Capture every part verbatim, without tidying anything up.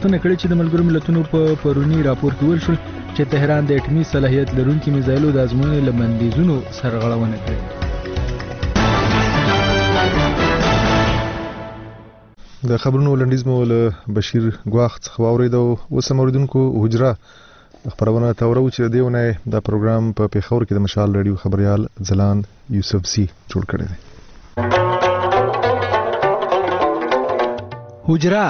غوښتنه کړې چې د ملګرو ملتونو په پرونی راپور کې ویل شول چې تهران د اټومي صلاحیت لرونکي میزایلو د ازموینې له بندیزونو سرغړونه کړې. د خبرونو لنډیز مو له بشیر ګواخ څخه واوریدو. اوس هم اوریدونکو حجره خبرونه تورو چې د دیونه دا پروګرام په پیښور کې د مشال رادیو خبريال ځلان یوسف سي جوړ کړی دی. حجره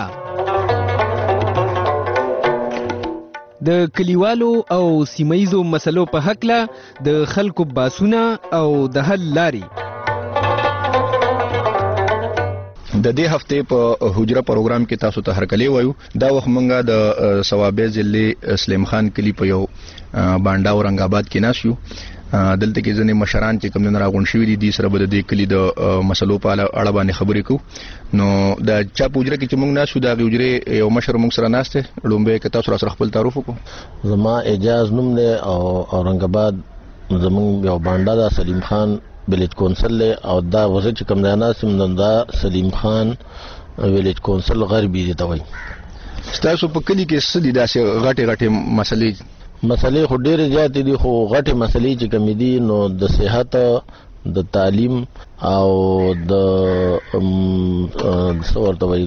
د کلیوالو او سیمایزو مسلو په حق له د خلکو باسونه او د حل لاري. د دې هفته په حجره پروګرام کې تاسو ته هرکلی وایو. دا وخت مونږه د ثوابه ضلع سلیم خان کلی په یو بانډا او رنګ آباد کې ناسیو. دلته کې ځنې مشران چې کوم نه راغون شوی دي د سره بده د کلی د مسلو په اړه باندې خبرې کوو. نو د چا پوجره کې چې مونږ ناسو د حجره یو مشر مونږ سره ناشته لومبه کې تاسو سره خپل تعارف وکړو. زما اجازه نوم دی او رنګ آباد زمونږ یو بانډا د سلیم خان ویلیج کونسل او دا وزه چې کوم نه سم دا سلیم خان ویلیج کونسل غربي دی ته وای. تاسو په کلی کې څه دي داسې غټي غټي مسلې مسلې خو ډېرې زیاتې دي خو غټې مسلې چې کوم دي نو د صحت د تعلیم او د څه ورته وایي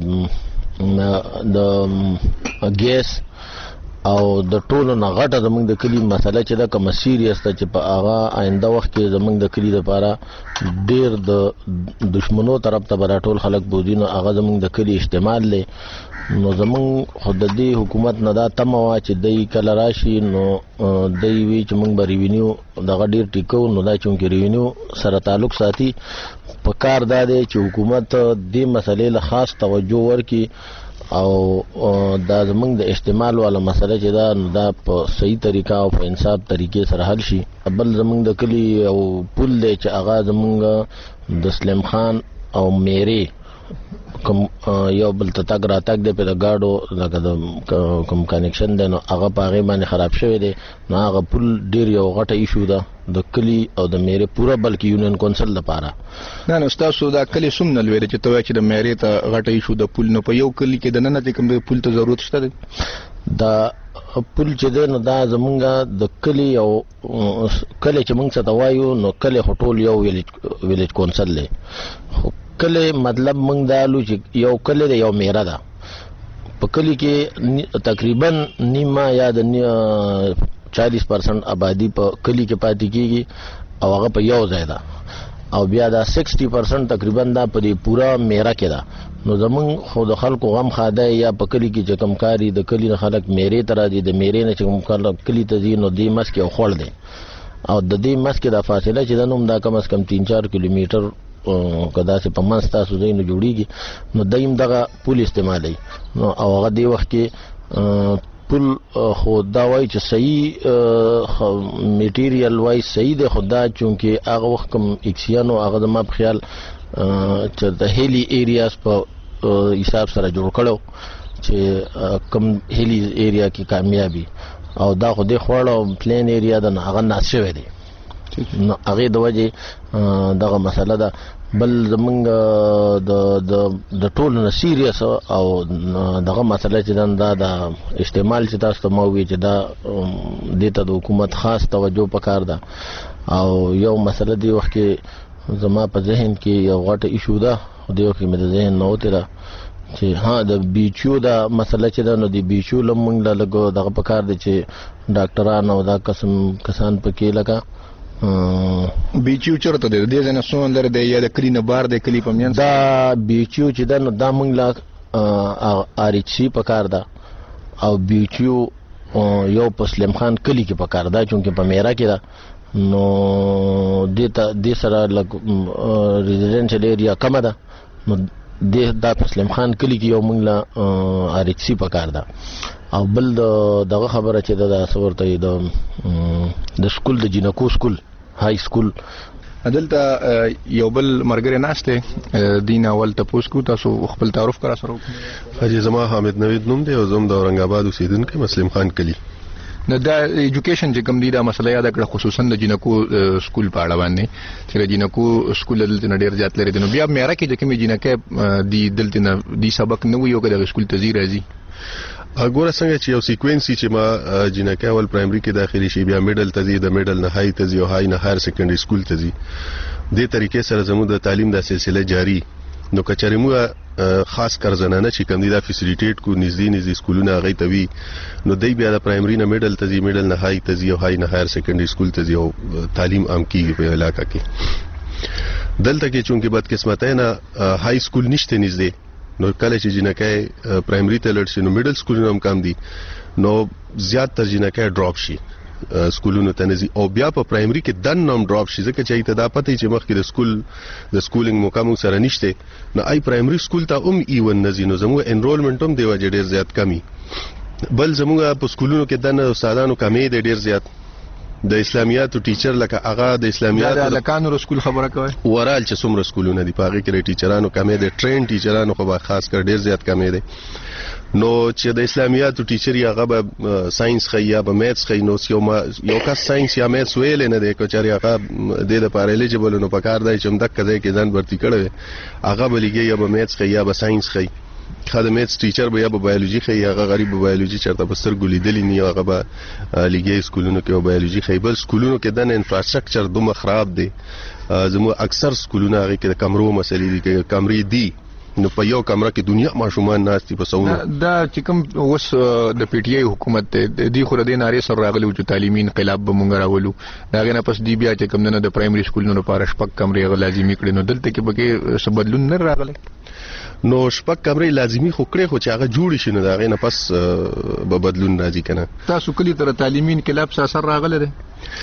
د ګیس او د ټولو نه غټه زمونږ د کلي مسله چې دا کومه سیریس ده چې په هغه آینده وخت کې زمونږ د کلي لپاره ډېر د دشمنو طرف ته به ټول خلک بوځي نو هغه زمونږ د کلي استعمال دی. نو زمونږ خو د دې حکومت نه دا تمه وه چې دی کله راشي نو دی وي چې مونږ به ریونیو دغه ډېر ټیکو نو دا چونکې ریونیو سره تعلق ساتي په کار دا دی چې حکومت دې مسلې له خاص توجه ورکړي او دا زمونږ د استعمال والا مسله چې دا نو دا په صحیح طریقه او په انصاف طریقې سره حل شي. بل زمونږ د کلي او پل دی چې هغه زمونږ د سلیم خان او میرې کوم یو بل ته تګ راتګ دی په د ګاډو لکه د کوم کنیکشن دی نو هغه په هغې باندې خراب شوی دی. نو هغه پل ډېر یو غټه ایشو ده د کلي او د میرې پوره بلکې یونین کونسل لپاره. نه نو ستاسو دا کلي څومره لوی دی چې ته وایې چې د میرې ته غټه ایشو د پل نو په یو کلي کې د ننه کوم پل ته ضرورت شته دی؟ دا پل چې دی نو دا زمونږ د کلي یو کلی چې مونږ څه ته وایو نو کلی خو ټول یو ویلیج کونسل دی. خو کلی مطلب مونږ دا لو چې یو کلی دی یو میره ده. په کلی کې تقریبا نیمه یا د چالیس پرسنٹ آبادی په کلی کې پاتې کیږي او هغه په یو ځای ده او بیا دا سکسٹی پرسنٹ تقریبا دا په دې پورا میره کې ده. نو زمونږ خو د خلکو غم خاده یا په کلی کې چې کم کاری د کلی نه خلک میرې ته راځي د میرې نه چې کوم خلک کلی ته ځي نو دې مس کې یو خوړ دی او د دې مس کې دا فاصله چې دا نوم دا کم از کم تین چار کیلومیټر کدا چې په منځ تاسو ځای نه جوړیږي نو دایم دغه پول استعمالوي. نو او هغه دې وخت کې پل خو دا وایي چې صحیح میټیریل وایي صحیح دی خو دا چونکې هغه وخت کوم اکسیانو هغه زما په خیال چې د هیلی ایریاز په حساب سره جوړ کړو چې کم هیلی ایریا کې کامیابی او دا خو دې خوړه پلین ایریا ده هغه ناس شوی دی نو هغه د وجه دغه مسله ده. بل زمونږ د د د ټول نه سیریس او دغه مسله چې دا د استعمال چې تاسو ته مو وی چې دا د ته د حکومت خاص توجه پکار ده او یو مسله دی وخت کې زما په ذهن کې یو غټه ایشو ده دیو کې مې د ذهن نه وته چې ها د بیچو دا مسله چې دا نو دی بیچو لمونږ لا لګو دغه پکار دي چې ډاکټرانو او دا قسم کسان پکې لگا بیچو چرته دی د ځنه سون لري د یا د کلی نه بار د کلی په میان دا بیچو چې دا نو دا مونږ لا ار ایچ سی پکار ده او بیچو یو پسلم خان کلی کې پکار ده چونکه په میرا کې ده نو دیتا د سره لګ ریزیډنشل ایریا کم ده نو د دا پسلم خان کلی کې یو مونږ لا ار ایچ سی پکار ده او بل دغه خبره چې د صورتې د د سکول د جنکو سکول های سکول عدالته یو بل مرګره ناشته دین اول تاسو کو تاسو خپل تعارف کرا سره حاجی زما حامد نوید نوم دی او زم د اورنګ آباد اوسیدونکو مسلم خان کلی. نو دا ایجوکیشن چې کوم دی دا مسله یاد کړه خصوصا د جنکو سکول په اړه باندې چې د جنکو سکول دلته نه ډیر زیات لري نو بیا مېره کې چې کوم جنکه دی دلته نه دی سبق نه ویو کړه سکول ته زی راځي اګوره څنګه چې یو سیکوینسي چې ما جنکه اول پرایمري کې داخلي شي بیا میډل ته ځي د میډل نه هاي ته ځي او هاي نه هایر سیکنډري سکول ته ځي د طریقې سره زموږ د تعلیم د سلسله جاری نو کچاري موږ خاص کر زنانه چې کوم دي دا فیسیلیټیټ کو نږدې نږدې سکولونه غي توي نو دای بیا د پرایمري نه میډل ته ځي میډل نه هاي ته ځي او هاي نه هایر سیکنډري سکول ته ځي او تعلیم عام کیږي په علاقہ کې دلته کې چونکه بدقسمتۍ نه هاي سکول نشته نږدې نو کله چې جنکه پرایمري ته لړ شي نو میډل سکولونه هم کم دي نو زیات تر جنکه ډراپ شي سکولونو ته نزي او بیا په پرایمري کې دن نوم ډراپ شي ځکه چې ایته دا پته چې مخکې د سکول د سکولینګ مقام سره نشته نو آی پرایمري سکول ته هم ایون نزي نو زموږ انرولمنت هم دی وجه ډیر زیات کمی بل زموږ په سکولونو کې دنه استادانو کمی دی ډیر زیات د اسلامیاتو ټیچر لکه هغه د اسلامیاتو د لکانو سکول خبره کوي ورال چې څومره سکولونه دي پاغه کې ټیچرانو کمی دي ټرین ټیچرانو خو خاص کر ډیر زیات کمی دي نو چې د اسلامیاتو ټیچر یا هغه به ساينس خي یا به میثس خي نو یو یو کس ساينس یا میثس ویل نه دی کوچاري هغه د لپاره الیجیبل نو پکار دی چې مدک ځای کې ځان ورتي کړي هغه بلګي یا به میثس خي یا به ساينس خي خاله میثس ټیچر به یا به بایولوژي خي هغه غریب بایولوژي چرته په سترګو لیدلی نه هغه به لګي سکولونو کې بایولوژي خي بل سکولونو کې د انفراستراکچر دومره خراب دی زمو اکثر سکولونه هغه کې د کمرو مسلې دي کمرې دي نو په یو کمره کې دنیا ماشومان ناشتي په سونه دا چې کوم اوس د پی ټی آی حکومت د دې خور د ناري سره راغلي چې تعلیمي انقلاب به مونږ راولو دا غنه پس دی بیا چې کوم نه د پرایمري سکولونو لپاره شپږ کمرې غو لازمي کړي نو دلته کې به څه بدلون نه راغلی نو شپږ کمرې لازمي خو کړې خو چې هغه جوړ شي نو دا غنه پس به بدلون راځي کنه تاسو کلی تر تعلیمي انقلاب څه اثر راغلی دی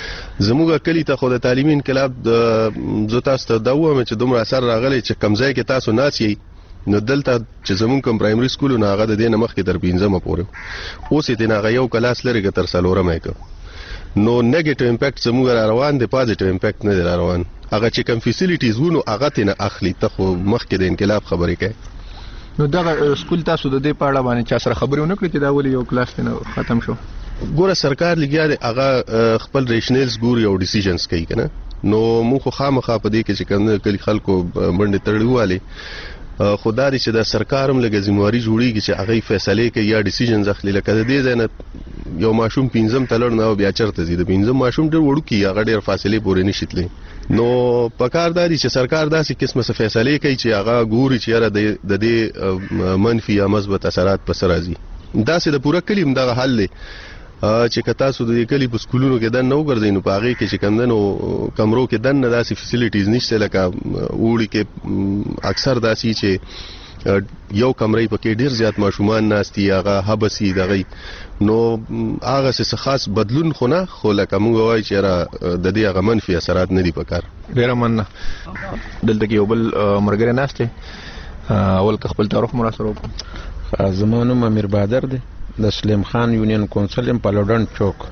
زموږ کلی ته خو د تعلیمي انقلاب د زو تاسو ته دا وایم چې دومره اثر راغلی چې کمزای کې تاسو ناسي نو دلته چې زمون کوم پرایمري سکولونه هغه د دینه مخکې تر پنځمه پورې اوس یې نه غيو کلاس لري تر څلورمه کې نو نیگیټیو امپیکټ زموږ روان دي پازیټیو امپیکټ نه روان هغه چې کوم فیسیلیټیز وونو هغه ته اخلي ته خو مخکې د انقلاب خبرې کوي نو دا سکول تاسو د دې پاړه باندې چا سره خبرې ونه کړې چې دا ولې یو کلاس نه ختم شو ګوره سرکار لګیا دی هغه خپل ریشنلز ګوري او ډیسیژنز کوي کنه نو مونږ خو خامخا په دې کې چې کوم کلی خلکو باندې تړلواله خدای چې د سرکار هم لګ ذمہواری جوړیږي چې هغه فیصله کوي یا ډیسیژنز اخلي لکه د دې ځنه یو ماشوم پینځم تلر نه بیا چرته زی د پینځم ماشوم ډېر وړو کی هغه ډېر فاصله پورې نشیتلی نو پکارداري چې سرکار داسې قسمه څه فیصله کوي چې هغه ګوري چې را د دې منفي یا مثبت اثرات پر سر راځي داسې د پوره کلیم دغه حل دی چې کتا سو د کلی په سکولونو کې دن نو ګرځي نو پاغه کې چې کمندنو کمرو کې دن نه داسې فیسیلیټیز نشته لکه وړي کې اکثر داسې چې یو کمرې پکې ډیر زیات ماشومان ناشتي هغه حبسي دغه نو هغه څه خاص بدلون خو نه خو لکه موږ وایي چې را د دې هغه منفي اثرات نه دي پکار ډیر مننه دلته کې یو بل مرګره ناشته اول خپل تعارف مراسره وکړه زمانو امیر بادر دی د سلیم خان یونین کونسل په لوډن چوک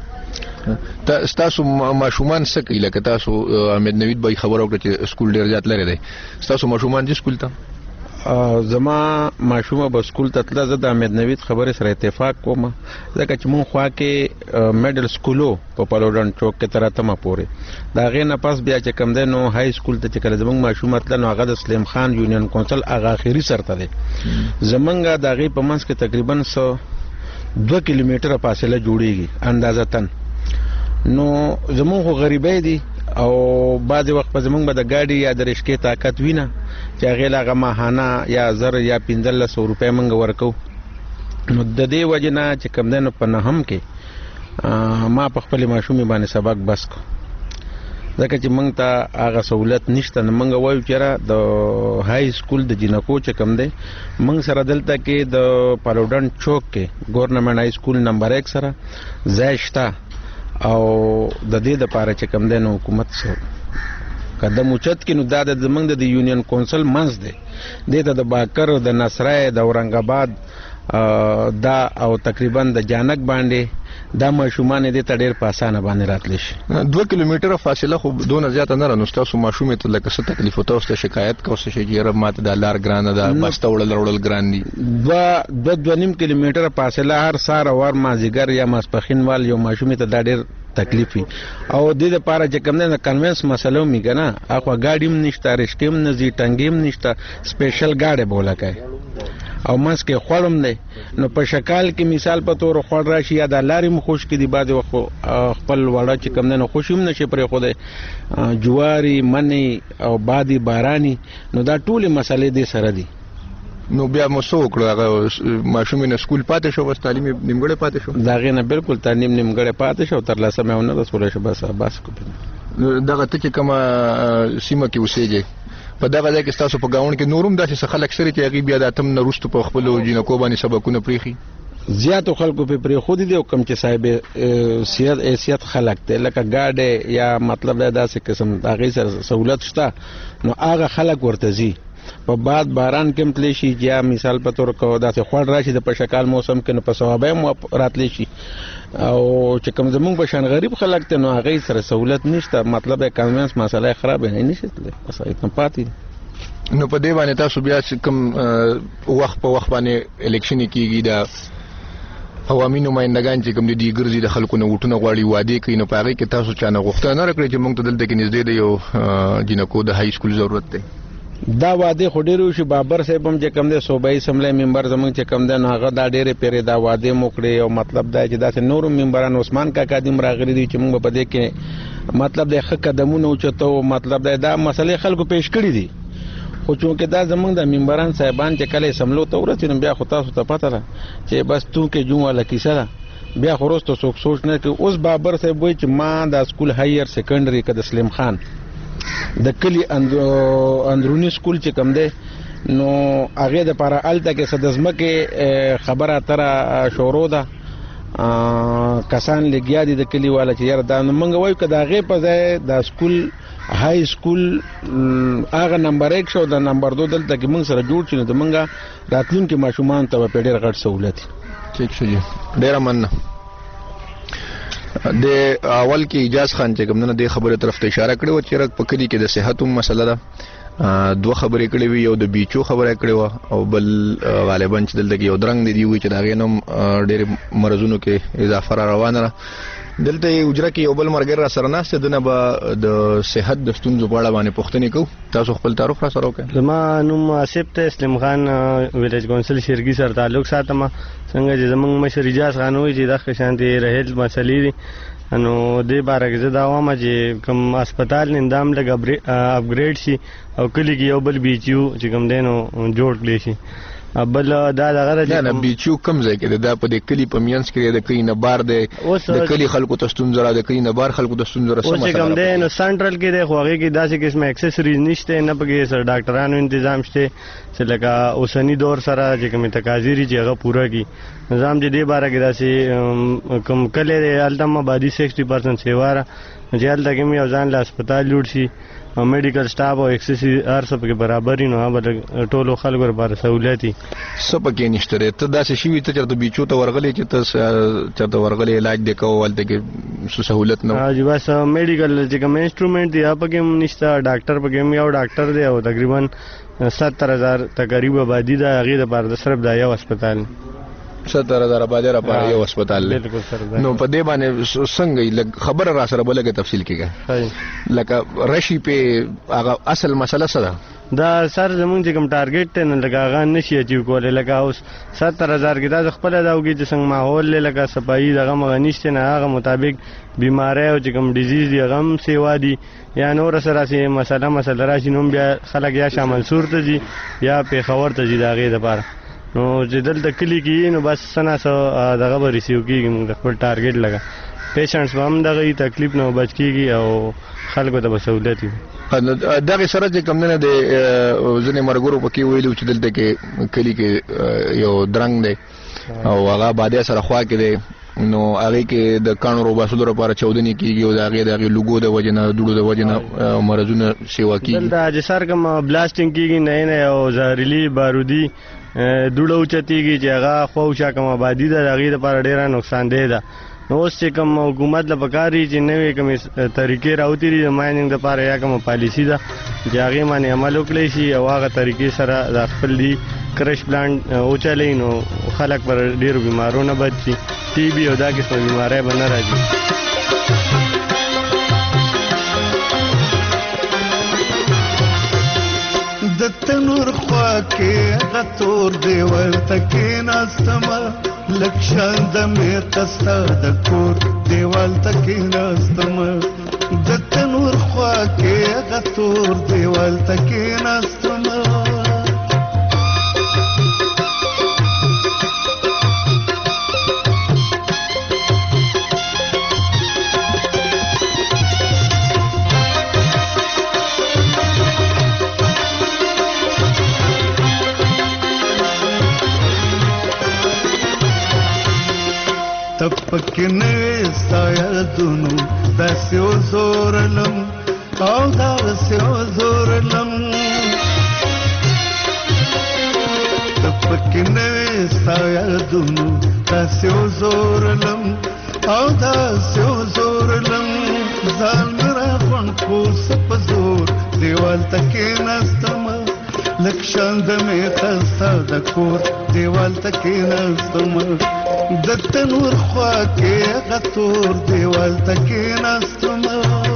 تاسو ماشومان څه کوي لکه تاسو احمد نوید بای خبر اوکړه چې سکول ډیر زیات لري دی تاسو ماشومان چې سکول ته زما ماشومه به سکول ته تل زه د احمد نوید خبرې سره اتفاق کوم ځکه چې مونږ خوا کې میډل سکولو په پلوډن چوک کې تر اتمه پورې دا غي نه پاس بیا چې کم ده نو های سکول ته چې کله زمونږ ماشومه تل نو هغه د سلیم خان یونین کونسل هغه اخیری سرته دی زمونږ د غي په منځ کې تقریبا سو دو کیلومتره فاصله جوړیږي اندازتن نو زمونږ غریبای دي او بعض وخت په زمونږ به د گاډي یا د رشکې طاقت وینه چې هغه لاغه ماهانه یا زر یا پنځه سو روپۍ مونږ ورکو نو د دې وجه نه چې کم دنو په نهم کې ما په خپل ماشومې باندې سبق بس کو ځکه چې مونږ ته هغه سہولت نشته نو مونږ وایو چې د های سکول د جنکو چې کم دی مونږ سره دلته کې د پلوډن چوک کې ګورنمنت های سکول نمبر یک سره زایشتا او د دې د پاره چې کم دی نو حکومت سره قدم اوچت کې نو دا د زمنګ د یونین کونسل منځ دی د د باکر د نصرای د اورنګ آباد دا او تقریبا د جانک باندې دا ماشومان دې ته ډېر په اسانه باندې راتلی شي دوه کیلومتره فاصله خو دونه زیاته نه نو تاسو ماشومې ته لکه څه تکلیف او تاسو شکایت کوسه شي چې رب ماته د لار ګران ده بس ته وړل وړل ګران دي دوه دوه دوه نیم کیلومتره فاصله هر سار اور مازیګر یا ماسپخین وال یو ماشومې ته دا ډېر تکلیف او د دې لپاره چې کوم نه کنوینس مسلو می کنه اخو ګاډیم نشته رښتیم نزي ټنګیم نشته سپیشل ګاډي بوله کوي او منځ کې خوړم دی نو په شکال کې مثال په تور خوړ راشي یا د لارې مخوش کې دی بعد وخت خپل وړه چې کم نه خوشم نشي پرې خو دی جواری منی او بادي بارانی نو دا ټول مسلې دې سره دي. نو بیا مو څه وکړو هغه ماشوم نه سکول پاتې شو بس تعلیم نیمګړی پاتې شو دا غي نه بالکل تعلیم نیمګړی پاتې شو تر لاسه مې ونه رسول شو بس بس کو دغه ته چې کومه سیمه کې اوسېږي په دغه ځای کې تاسو په گاوند کې نورم داسې خلک سره چې هغه بیا د اتم نه رښتو په خپل جنکو باندې سبقونه پریخي زیاتو خلکو په پری خو دي او کم چې صاحب سیاست حیثیت خلک ته لکه گاډه یا مطلب دا داسې قسم هغه سره سہولت شته نو هغه خلک ورته زی په بعد باران کې متلی شي یا مثال په تور کو داسې خوړ راشي د پشکال موسم کې نو په ثوابه مو راتلی شي او چې کوم زمونږ په شان غریب خلک ته نو هغه سره سہولت نشته مطلب کانوینس مسله خراب نه نشي بس ایتم پاتې نو په دې باندې تاسو بیا کوم وخت په وخت باندې الیکشن کیږي دا عوامي نمائندگان چې کوم دي ګرځي د خلکو نه وټونه غواړي واده کوي نو په هغه کې تاسو چانه غوښتنه نه کړی چې موږ ته دلته کې نږدې دی یو جنکو د های سکول ضرورت دی دا واده خډیرو شي بابر صاحب هم چې کم دی صوبایي سملې ممبر زمونږ چې کم دی نو هغه دا ډېرې پیرې دا واده موکړي او مطلب دا چې داسې نورو ممبران عثمان کاکا دیم راغلي دي چې موږ په دې کې مطلب د ښه قدمونه اوچتو مطلب دا مسلې خلکو پیش کړي دي خو چونکې دا زمونږ د ممبران صاحبان چې کله سملو ته ورسېدل بیا خو تاسو ته پته ده چې بس تو کې جون والا کیسه ده بیا خو وروسته څوک سوچ نه کوي اوس بابر صاحب وایي چې ما د سکول هایر سیکنډري که د سلیم خان د کلی اندرونی سکول چې کم دی نو هغه د لپاره الته کې صدزمه کې خبره تر شروع ده کسان لګیا دي د کلی والا چې یاره دا موږ وایو که د هغې په ځای د سکول های سکول هغه نمبر یک شو د نمبر دو دلته کې موږ سره جوړ شي نو د موږ راتلونکي ماشومان ته به ډېر غټ سهولت ٹھیک شو جی ډېره مننه د اول کې اجازه خان چې کوم نه د خبره طرف ته اشاره کړو چې رک پکړي کې د صحت هم مسله ده دوه خبرې کړې وي یو د بیچو خبره کړې او بل غالبا چې دلته یو درنګ دی وي چې دا غینم ډېر مرزونو کې اضافه را روانه ده دلته اجره کې یو بل مرګر را سره ناشته دنه به د صحت د ستونزو په اړه باندې پوښتنه کوو تاسو خپل تعارف را سره وکړئ زما نوم آصف ته اسلام خان ویلیج کونسل شرګي سره تعلق ساتم څنګه چې زمونږ مشر اجازه خان وایي چې د خشانتي رهل مسلې دي نو دې باره کې زه دا وایم چې کوم هسپتال نظام لږ اپګریډ شي او کلی کې یو بل بیچیو چې کوم دی نو جوړ کړی شي بل دا دغه نه نه بیچو کم ځای کې دا په دې کلی په مینس کې د کلی نه بار دی د کلی خلکو ته ستونزه را د کلی نه بار خلکو ته ستونزه را سم کوم دی نو سنټرل کې د خوغه کې داسې قسمه اکسسوریز نشته نه پکې سر ډاکټرانو تنظیم شته چې لکه اوسنی دور سره چې کوم تقاضیری چې هغه پوره کی نظام دې دې باره کې داسې کوم کله التم آبادی سیکسٹی پرسنٹ سیواره چې الته کې یو ځان له هسپتال جوړ شي او میډیکل سټاف او اکسسوری هر څه په برابر نو هغه ټولو خلکو لپاره سہولتي څه پکې نشته ته داسې شي ته چرته بیچو ته ورغلې چې ته چرته ورغلې علاج د کوولته کې سہولت نه حاجی بس میډیکل چې کوم انسټرومنت دی هغه پکې نشته ډاکټر پکې یو ډاکټر دی او تقریبا ستر هزار تقریبا آبادی دا هغه د لپاره صرف دا یو هسپتال ستر هزار آبادی را پاره یو هسپتال نو په دې باندې څنګه خبر را سره بلګه تفصیل کیږي لکه رشي په هغه اصل مسله سره دا سر زمونږ چې کوم ټارګټ ته نه لګاغه نشي اچیو کولای لکه اوس ستر هزار کې دا خپل دا وګي چې څنګه ماحول لکه صفایي دغه مغنيشته نه هغه مطابق بیماری او چې کوم ډیزیز دی غم سیوا دی یا نور سره سي مسله مسله راشي نو بیا خلک یا شامل صورت دي یا په خبر ته دي دغه لپاره نو چې دلته کلی کې نو بس سنا سو دغه به ریسیو کیږي موږ خپل ټارګټ لگا پیشنټس هم دغه تکلیف نه بچ کیږي او خلکو ته سہولت وي دغه سره چې کوم نه د ځنې مرګورو پکې ویلو چې دلته کې کلی کې یو درنګ دی او هغه باندې سره خوا کې دی نو هغه کې د کانو رو باسلو لپاره چودنی کیږي او هغه د لوګو د وجنه دوړو د وجنه مرزونه سیوا کیږي دلته چې سر کوم بلاسټینګ کیږي نه نه او زهريلي بارودي دوړو چتیږي چې هغه خو شا کوم آبادی د هغه لپاره ډیره نقصان دی دا نو اوس چې کوم حکومت له پکاري چې نوې کوم طریقې راوتی دي د مایننګ لپاره یا کوم پالیسی ده چې هغه باندې عمل وکړي شي او هغه طریقې سره د خپل دی کرش پلانټ او چلې نو خلک پر ډیرو بیمارونو بچي ټي بي او دا قسم بیماری به نه راځي. د تنور خوا کې غتور دیوال تکې ناستما لکشان د مې تستا د کور دیوال تکې ناستما د تنور خوا کې غتور دیوال تکې ناستما تپکې نه سایه دونو داسې وزورلم او داسې وزورلم تپکې نه سایه دونو داسې وزورلم او داسې وزورلم ځان مې راغونډ کړو څه په زور دیوال ته کېناستمه لږ شان د مې تستا د کور دیوال ته کېناستمه د تنور خوا کې غتور دیوال ته کېناستمه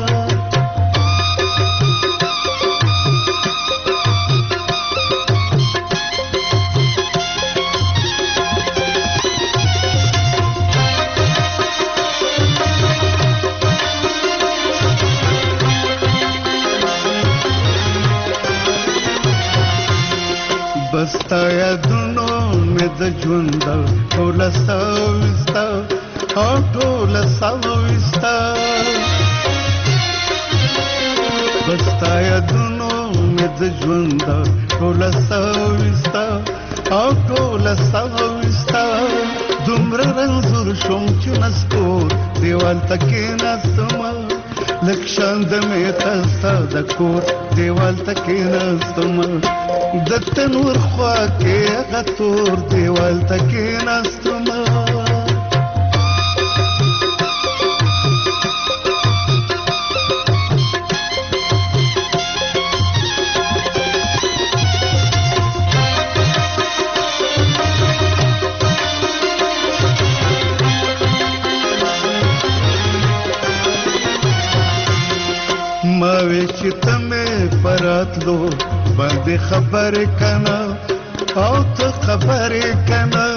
بستا یادونو مې د ژوند ټوله ساوستا او ټوله ساوستا بستا یادونو مې د ژوند ټوله ساوستا او ټوله ساوستا دومره رنځور شوم چې نسکور دیوال ته کېناستمه لږ شان د مې تستا د کور دیوال ته کېناستمه د تنور خوا کې غتور دیوال ته کېناستمه ما وی چې ته مې پراتلو باندې خبرې کنه او ته خبرې کنه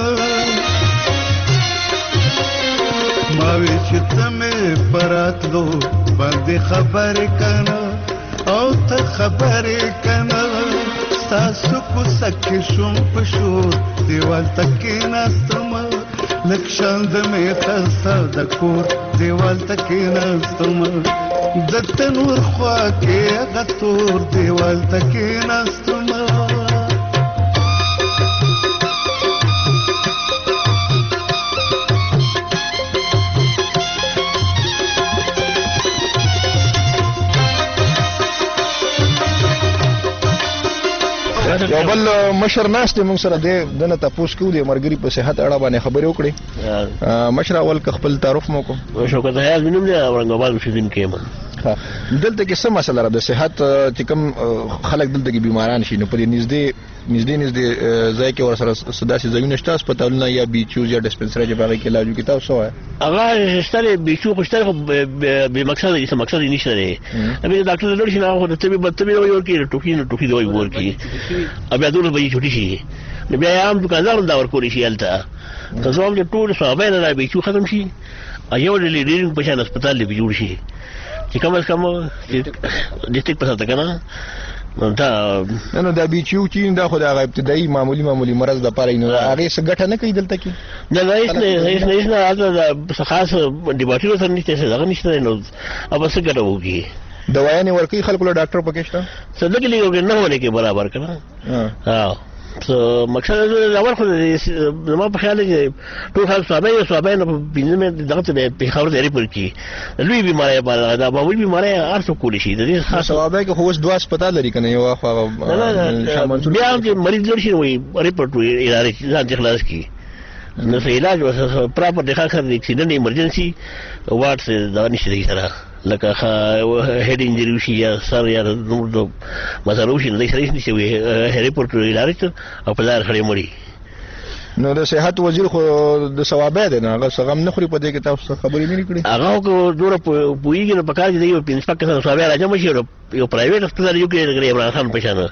ما وی چې ته مې پراتلو باندې خبرې کنه او ته خبرې کنه ستاسو کوڅه کې شوم په شور دیوال ته کېناستمه لږ شان د مې تستا د کور دیوال ته کېناستمه د تنور خوا کې غتور دیوال ته کېناستمه یو بل مشر ناست دی موږ سره دی دنه تاسو کو دی مرګري په صحت اړه باندې خبرې وکړي مشر اول خپل تعارف مو کو شوکت حیات مینم دی اورنګاباد اوسیدونکی یم دلته کې څه مسله را د صحت چې کوم خلک دلته کې بیماران شي نو په دې نږدې نږدې نږدې ځای کې ورسره سداسي ځایونه شته هسپتالونه یا بیچوز یا ډسپنسري چې باغې کې علاج کوي تاسو وایي هغه شته بیچو خو شته به مقصد یې مقصد یې نشته دی ابي ډاکټر له شي نه خو ته به ته به ورکی ټوکی نه ټوکی دوی ورکی ابي دونه به چټي شي بیا عام دکاندار دا ورکول شي الته تاسو هم ټول صحابه نه بیچو ختم شي ایو د لیډینګ په شان هسپتال دی جوړ شي چې کوم از کوم ډیسټریکټ پسته کنه نو دا نو دا بیچو چې دا خو دا ابتدایي معمولی معمولی مرز د پاره نه هغه څه ګټه نه کوي دلته کې نه نه هیڅ نه هیڅ نه هیڅ نه دا خاص ډیباټیو سره نشته څه دغه نشته نو اوب څه ګټه وږي دوايانې ورکي خلکو له ډاکټر پکې شته صدق لګي نه ونه کې برابر کنه ها سو مقصد دا ورخه ما په خیال کې ټول خلک صحابه یو صحابه نه بینه مې دغه ته په خبر دی پر کې لوی بیماری باندې دا معمولی بیماری ارسو کول شي د دې خاص صحابه کې خو اوس دوه هسپتال لري کنه یو خو بیا چې مریض لور شي وي ریپورت وي ادارې ځان خلاص کی نو علاج پراپر د خاطر د اکسیډنټ ایمرجنسي واټ دا نشي سره لکه هډ انجری شي یا سر یا نور د مسلو شي نه سره نشي وي ریپورت علاج او په لار خړې مړي نو د صحت وزیر خو د ثوابه ده نه هغه څنګه نه خوري په دې کې تاسو خبرې نه کړې هغه کو دوره پویږي په کار دی یو پینځه پکې ثوابه راځم شي یو پرایویټ هسپتال یو کې د عمران خان په شان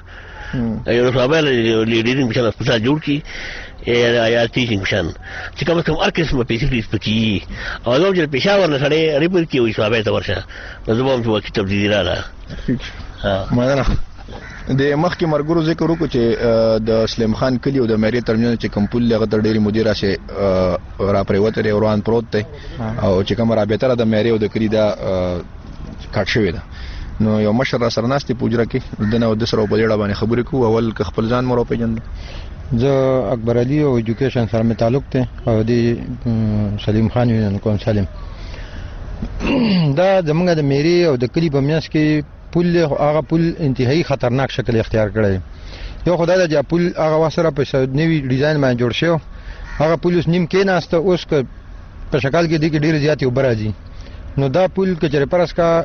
یو صوابه لیډینګ مشن هسپتال جوړ کی یا ټیچینګ مشن چې کوم کوم هر قسمه پیسې پکې او نو چې پېښور نه سره ریپور کی وي صوابه ته ورشه نو زه به هم کتاب دي رااله ها مننه د مخکې مرګورو ذکر وکړو چې د سلیم خان کلی او د مېری ترمنځ چې کوم پل لغه تر ډېری مدیر راشه را پریوته دی روان پروت دی او چې کوم رابطه د مېری او د کلی دا کټ شوی ده نو یو مشر را سره ناشته پوجره کې دنه د سره په ډېړه باندې خبرې کوو اول ک خپل ځان مور پیژند زه اکبر علي او ایجوکیشن سره مې تعلق ته او د سلیم خان یونین کونسل دا زمونږ د مېری او د کلی په میاس کې پل هغه پل انتهایی خطرناک شکل اختیار کړی یو خدای دا پل هغه وسره په نوی ډیزاین باندې جوړ شو هغه پل اوس نیم کې نهسته اوس په شکل کې دی کې ډیر زیات اوبه راځي نو دا پل که چېرې پرس کا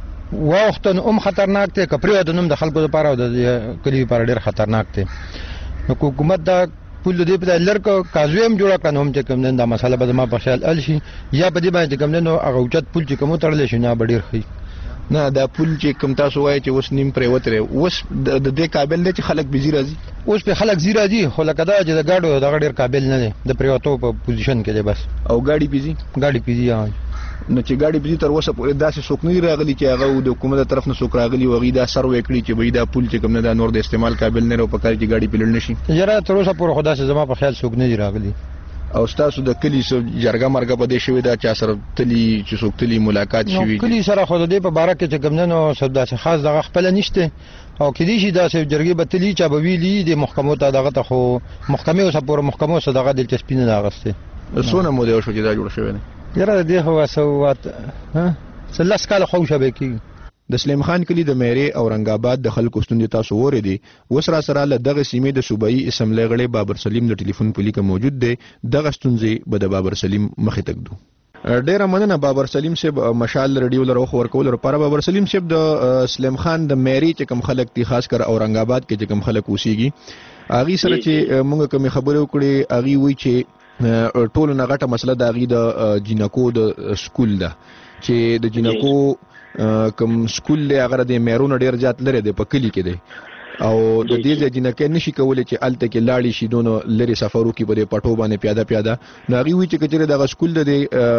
وختن هم خطرناک دی که پرېوته نو د خلکو لپاره او د کلي لپاره ډېر خطرناک دی نو حکومت دا پل د دې په ځای لر که کازوی هم جوړه کړه نو هم چې کوم دی دا مسله به زما په خیال حل شي یا په دې باندې چې کوم دی نو هغه اوچت پل چې کوم وتړلی شي نو به ډېر ښه نه دا پل چې کوم تاسو وایي چې اوس نیم پرېوتی دی اوس د دې قابل دی چې خلک بيزي راځي اوس په خلک زی راځي خو لکه دا چې د ګاډو دغه ډېر قابل نه دی د پرېوتو په پوزیشن کې دی بس او ګاډي بيزي ګاډي بيزي ها نو چې ګاډي بيزي تر اوسه پورې داسې څوک نه راغلي چې هغه د حکومت طرف نه څوک راغلي او هغه دا سروې کړی چې وای دا پل چې کوم نه دا نور د استعمال قابل نه او په کار کې ګاډي پیلل نشي یاره تر اوسه پورې خدا سي زما په خیال څوک نه راغلي او تاسو د کلی سره جرګه مرګه بده شوی دا چا سره تلی چې څوک تلی ملاقات شوی نو کلی سره خو د دې په باره کې چې کوم نه نو سبدا څه خاص دغه خپل نشته او کدي شي دا چې جرګې به تلی چا به ویلي د محکمو ته دغه ته خو محکمه او سپور محکمو سره دغه دلچسپي نه راغسته سونه مو دی شو چې دا جوړ شوی نه یاره دې هو سوات ها سلاس کال خو شبه کی د سلیم خان کلی د مېری او رنګ آباد د خلکو ستوندې تاسو وره دي وسره سره له دغه سیمې د صوبایي اسمبلی غړي بابر سلیم د ټلیفون په لیکه موجود دی دغه ستونزې به د بابر سلیم مخې تک دو ډیره مننه بابر سلیم صاحب مشال رډیو لرو خو ورکول لپاره بابر سلیم صاحب د سلیم خان د مېری چې کم خلک دي خاص کر او رنګ آباد کې چې کم خلک اوسېږي اغي سره چې موږ کوم خبرې وکړې اغي وی چې ټول نه غټه مسله د اغي د جینکو د سکول ده چې د جینکو کوم سکول له هغه د میرون ډیر زیات لري د پکلی کې دی او د دې د جنکه نشي کولای چې الته کې لاړی شي دونو لري سفرو کې په پټو باندې پیاده پیاده ناغي وی چې کچره د سکول د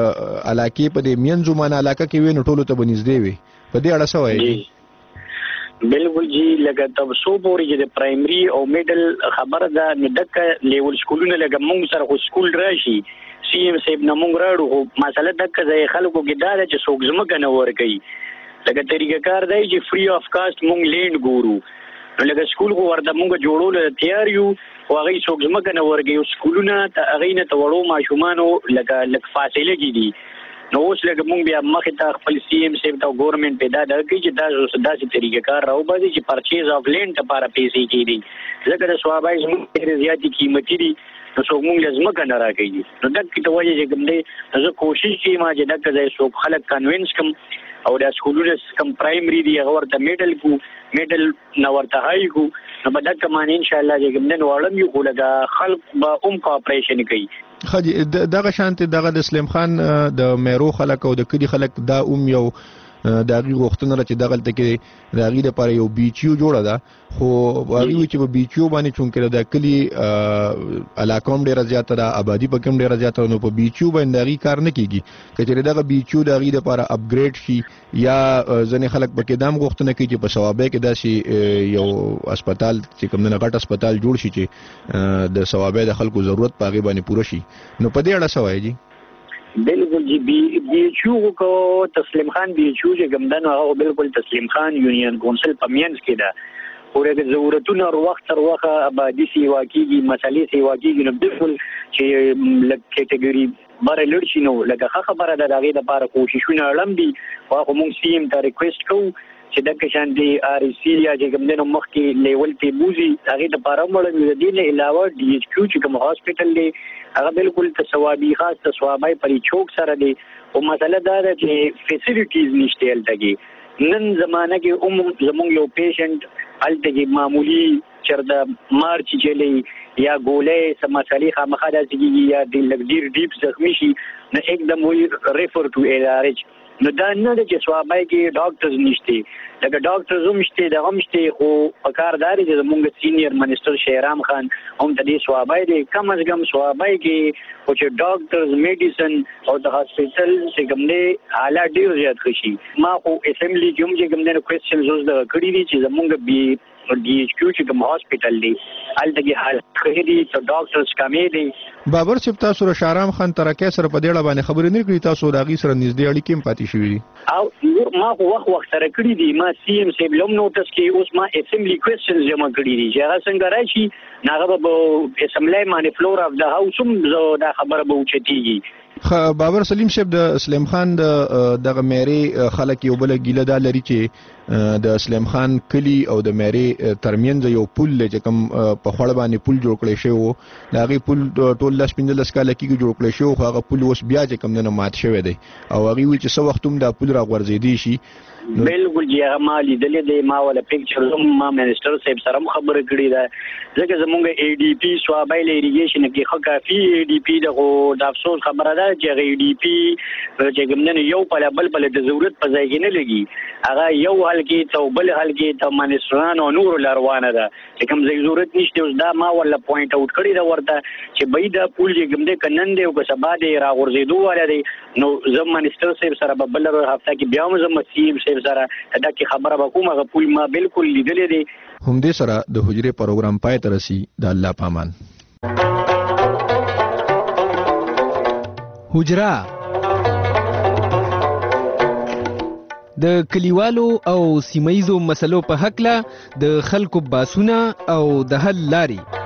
علاقې په د مینځو مان علاقې کې وینو ټولو ته بنځدې وي په دې اړه څه وایي بالکل جی لکه تاسو پورې چې د پرایمري او میډل خبره ده نو دک لیول سکولونه لکه موږ سره خو سکول راشي سی ایم صاحب نه موږ راړو مسله دک ځای خلکو کې دا چې څوک زمکه نه ورګي لکه طریقه کار دی چې فری اف کاست موږ لینډ ګورو نو لکه سکول خو ورته موږ جوړول تیار یو او هغه څوک زمکه نه ورګي سکولونه ته هغه نه تورو ماشومان لکه لک فاصله کې دي نو اوس لکه موږ بیا مخې ته خپل سی ایم صاحب ته ګورنمنت پیدا درکړي چې دا داسې طریقه کار راوباسي چې پرچیز اف لینډ لپاره پیسې کېږي ځکه د سوابای زموږ ډېرې زیاتې قیمتي دي نو څوک موږ له ځمکه نه راکوي نو دغه ته وایي چې کوم دی زه کوشش کوم چې دغه ځای څوک خلک کنوینس کوم او د سکولونو کم پرایمري دی هغه ورته میډل کو میډل نو ورته هاي کو نو په دغه معنی ان شاء الله چې کوم نن وړم یو لګه خلک به اوم کوپریشن کوي خدي دغه شانت دغه د سلیم خان د میرو خلک او د کلی خلک دا اوم یو د هغه غوښتنه چې دغه تلته د هغه لپاره یو بیچیو جوړه ده خو هغه چې په بیچیو باندې چون کړه د کلی علاقوم ډیره زیاته ده آبادی په کوم ډیره زیاته نو په بیچیو باندې هغه کار نه کیږي کچې دغه بیچیو د هغه لپاره اپګریډ شي یا ځنې خلک په کې دام غوښتنه کوي چې په ثوابه کې داسي یو هسپتال چې کوم نه غټ هسپتال جوړ شي چې د ثوابه د خلکو ضرورت پاغي باندې پوره شي نو په دې اړه څه وایي بالکل جی بی بی چو کو تسلیم خان بی چو چې ګمدن هغه بالکل تسلیم خان یونین کونسل پمینس کې ده اورګه ضرورتونه ور وخت تر وخت آبادی سی واکیږي مسالې سی واکیږي نو بالکل چې لک کټګوري بار لړ شي نو لکه خبره ده دغه لپاره کوششونه اړم دي واخو مونږ سیم ته ریکوست کوو چې دغه شان دی آر سی یا چې ګمدنو مخکې لیول ته بوزي هغه لپاره مړ دي نه علاوه ډي ایچ کیو چې کوم هاسپټل دی هغه بالکل تصوابي خاص تصوابای پرې چوک سره دی او مسله دا ده چې فیسیلیټیز نشته الته نن زمانہ کې اوم زموږ یو پیشنټ الته کې معمولی چردا مارچ چلی یا ګولې سم مسالې خامخا داسې یا د لګډیر ډیپ زخمی شي نه एकदम وی ریفر ټو ال ار ایچ نو دا نه ده چې سوابای کې ډاکټرز نشته لکه ډاکټرز هم شته دغه هم شته خو په کارداري چې زموږ سینیئر منسټر شهرام خان هم د دې سوابای دی کم از کم سوابای کې خو چې ډاکټرز میډیسن او د هاسپټل چې کوم دی حالات ډیر زیات خشي ما خو اسمبلی کې هم چې کوم دی کوېسچنز اوس د کړي دي چې زموږ بي D H Q چې کوم هاسپټل دی هلته کې حالت ښه دي ته ډاکټرز کمې دي بابر صاحب تاسو را شهرام خان ترکه سره په دې اړه باندې خبرې نه کړې تاسو د هغې سره نږدې اړیکې هم پاتې شوي دي او ما خو وخت وخت سره کړي دي ما سی ایم صاحب لوم نوټس کې اوس ما اسمبلی کوېسچنز جمع کړي دي چې هغه څنګه راشي نو هغه به اسمبلی باندې فلور اف د هاوس هم دا خبره به اوچتېږي بابر سلیم صاحب د اسلام خان د دغه میری خلک یو بل ګیله دا لري چې د اسلام خان کلی او د میری ترمنځ یو پل چې کوم په خوړ باندې پل جوړ کړی شوی وو دا غي پل ټول لاس پنځلس کاله کې جوړ کړی شوی خو هغه پل اوس بیا چې کوم نه مات شوی دی او هغه وی چې سو وخت هم دا پل را غورځېدی شي بالکل جی هغه ما لیدلې دی ما ولا پکچر هم ما منسټر صاحب سره خبره کړې ده ځکه زمونږ ای ډي پی سوابایل ایریګیشن کې خو کافي ای ډي پی دغه د افسوس خبره ده چې ای ډي پی چې کوم یو په بل بل د ضرورت په ځای کې نه لګي هغه یو حل کې ته بل حل کې ته منسټران او نور لروانه ده چې کوم ځای ضرورت نشته اوس دا ما ولا پوینټ اوټ کړی دا ورته چې بې دا پول چې کوم دې کنن دی او که سبا دې را غورځېدو والا دی نو زم منسټر صاحب سره په بل هفته کې بیا هم زم سی ایم صاحب سره دا کې خبره وکوم هغه پول ما بالکل لیدلې دی هم دې سره د حجره پروګرام پای ته رسی د الله پامان حجره د کلیوالو او سیمایزو مسلو په حق له د خلکو باسونه او د حل لاري